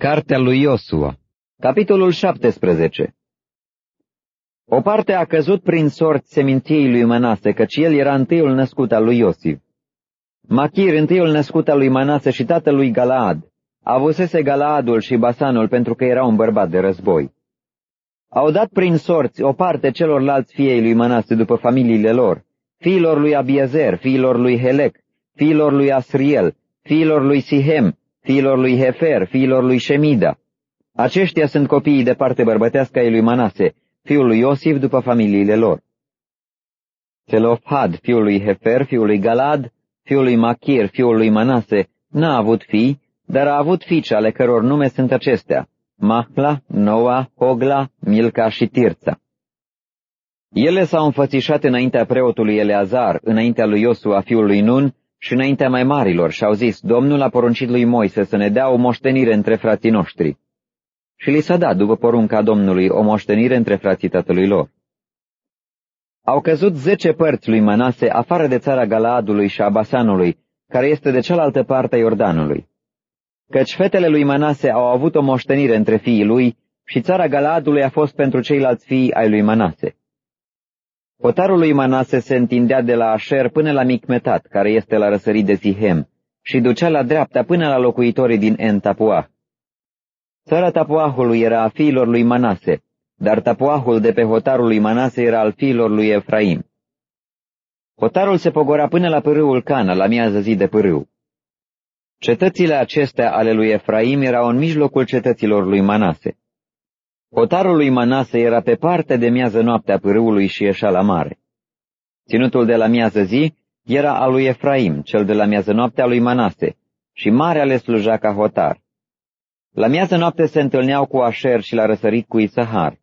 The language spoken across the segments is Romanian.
Cartea lui Iosua, capitolul 17. O parte a căzut prin sorți seminției lui Manase, căci el era întâiul născut al lui Iosif. Machir, întâiul născut al lui Manase și tatăl lui Galaad, avusese Galaadul și Basanul pentru că era un bărbat de război. Au dat prin sorți o parte celorlalți fiei lui Manase după familiile lor, fiilor lui Abiezer, fiilor lui Helec, fiilor lui Asriel, fiilor lui Sihem, fiilor lui Hefer, fiilor lui Shemida. Aceștia sunt copiii de parte bărbătească ai lui Manase, fiul lui Iosif după familiile lor. Zelofhad, fiul lui Hefer, fiul lui Galad, fiul lui Machir, fiul lui Manase, n-a avut fii, dar a avut fiice ale căror nume sunt acestea: Mahla, Noa, Hogla, Milca și Tirța. Ele s-au înfățișat înaintea preotului Eleazar, înaintea lui Iosua, fiul lui Nun, și înaintea mai marilor, și au zis: Domnul a poruncit lui Moise să ne dea o moștenire între frații noștri. Și li s-a dat, după porunca Domnului, o moștenire între frații tatălui lor. Au căzut 10 părți lui Manase, afară de țara Galaadului și a Basanului, care este de cealaltă parte a Iordanului. Căci fetele lui Manase au avut o moștenire între fiii lui și țara Galaadului a fost pentru ceilalți fii ai lui Manase. Hotarul lui Manase se întindea de la Asher până la Micmetat, care este la răsărit de Sihem, și ducea la dreapta până la locuitorii din En-Tapuah. Țara Tapuahului era a fiilor lui Manase, dar Tapuahul de pe hotarul lui Manase era al fiilor lui Efraim. Hotarul se pogora până la pârâul Cana, la miază zi de pârâu. Cetățile acestea ale lui Efraim erau în mijlocul cetăților lui Manase. Hotarul lui Manase era pe partea de miază noaptea pârâului și ieșea la mare. Ținutul de la miază zi era al lui Efraim, cel de la miază noaptea lui Manase, și marea le sluja ca hotar. La miază noapte se întâlneau cu Asher și la răsărit cu Isahar.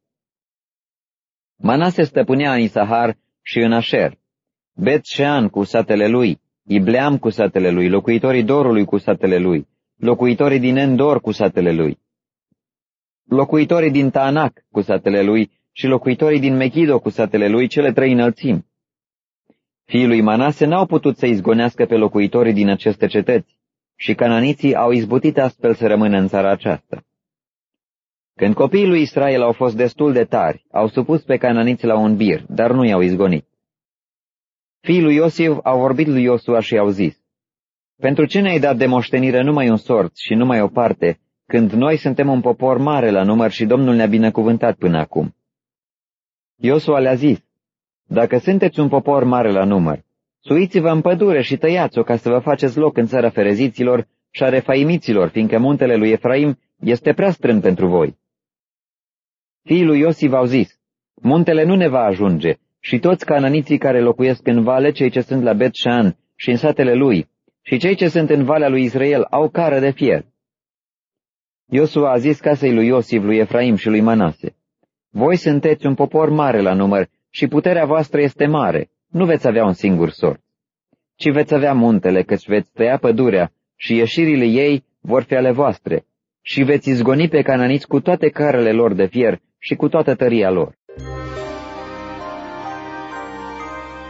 Manase stăpânea în Isahar și în Asher, Bet-Shean cu satele lui, Ibleam cu satele lui, locuitorii Dorului cu satele lui, locuitorii din Endor cu satele lui, locuitorii din Taanac cu satele lui și locuitorii din Megido cu satele lui, cele 3 înălțimi. Fiii lui Manase n-au putut să izgonească pe locuitorii din aceste cetăți și cananiții au izbutit astfel să rămână în țara aceasta. Când copiii lui Israel au fost destul de tari, au supus pe cananiți la un bir, dar nu i-au izgonit. Fiii lui Iosif au vorbit lui Iosua și au zis: Pentru ce ne-ai dat de moștenire numai un sorț și numai o parte, când noi suntem un popor mare la număr și Domnul ne-a binecuvântat până acum? Iosua le-a zis: Dacă sunteți un popor mare la număr, suiți-vă în pădure și tăiați-o ca să vă faceți loc în țara fereziților și a refaimiților, fiindcă muntele lui Efraim este prea strâmb pentru voi. Fiii lui Iosif au zis: Muntele nu ne va ajunge, și toți cananiții care locuiesc în vale, cei ce sunt la Bet-Shean și în satele lui, și cei ce sunt în valea lui Israel, au cară de fier. Iosua a zis casei lui Iosif, lui Efraim și lui Manase: Voi sunteți un popor mare la număr și puterea voastră este mare, nu veți avea un singur sorț, ci veți avea muntele, căci veți tăia pădurea și ieșirile ei vor fi ale voastre, și veți izgoni pe cananiți cu toate carele lor de fier și cu toată tăria lor.